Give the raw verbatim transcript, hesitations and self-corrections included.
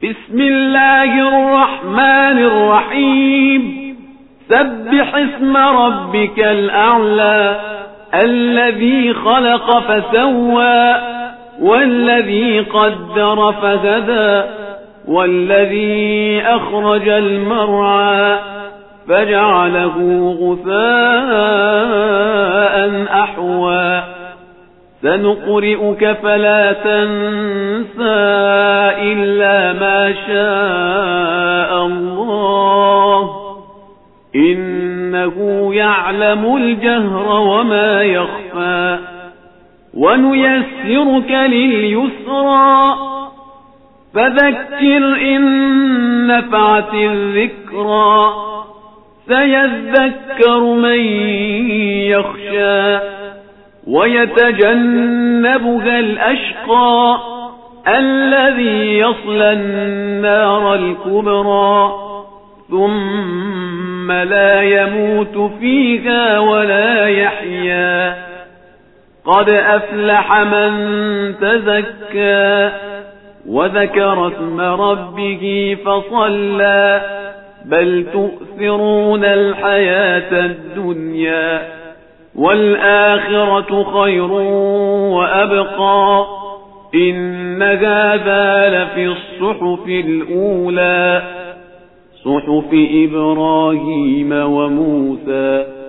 بسم الله الرحمن الرحيم سبح اسم ربك الأعلى الذي خلق فسوى والذي قدر فهدى والذي أخرج المرعى فجعله غثاء أحوى سنقرئك فلا تنسى إلا ما شاء الله إنه يعلم الجهر وما يخفى ونيسرك لليسرى فذكر إن نفعت الذكرى سيذكر من يخشى ويتجنبها الأشقى الذي يصلى النار الكبرى ثم لا يموت فيها ولا يحيا قد أفلح من تزكى وذكر اسم ربه فصلى بل تؤثرون الحياة الدنيا والآخرة خير وأبقى إن هذا لفي الصحف الأولى صحف إبراهيم وموسى